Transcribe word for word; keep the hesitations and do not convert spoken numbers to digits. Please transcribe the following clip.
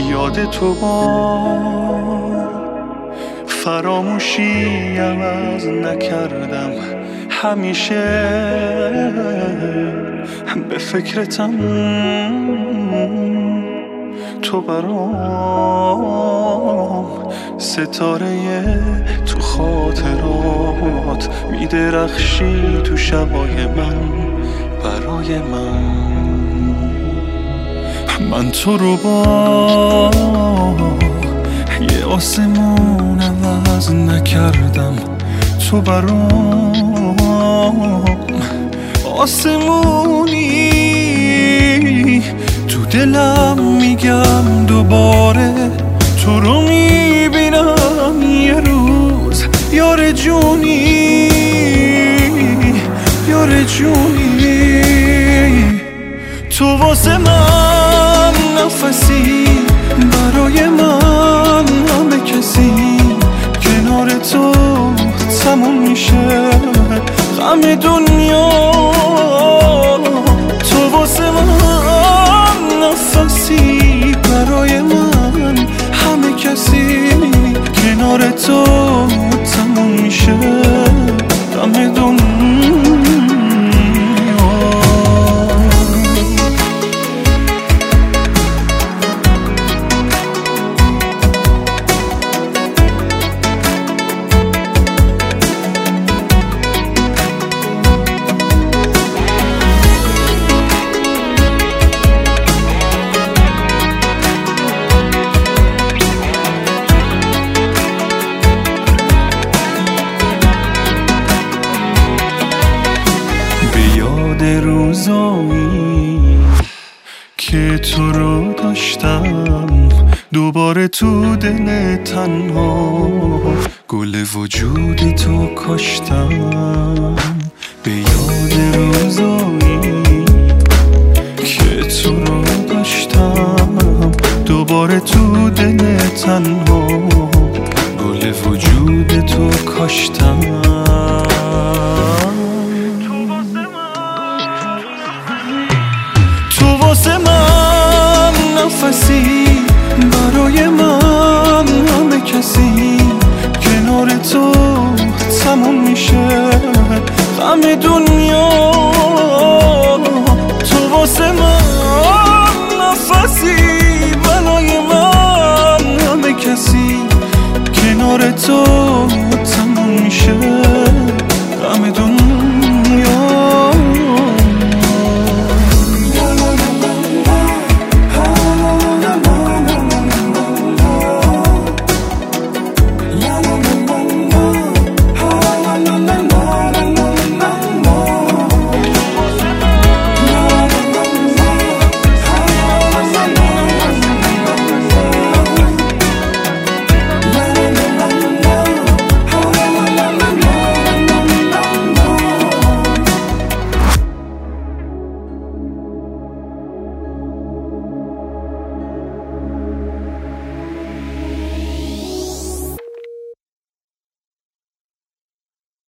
یاد تو با فراموشی عوض نکردم، همیشه به فکرتم، تو برام ستاره تو خاطرات میدرخشی تو شبای من برای من. من تو رو با یه آسمون عوض نکردم، تو برام آسمونی، تو دلم میگم دوباره تو رو میبینم یه روز، یار جونی یار جونی. تو واسه من نفسی، برای من همه کسی، کنار تو تموم میشه غم دنیا. تو واسه من نفسی، برای من همه کسی، کنار تو تموم میشه غم دنیا. روزایی که تو رو داشتم، دوباره تو دل تنها گل وجود تو کاشتم. به یاد روزایی که تو رو داشتم، دوباره تو دل تنها گل وجود تو کاشتم. واسه من نفسی،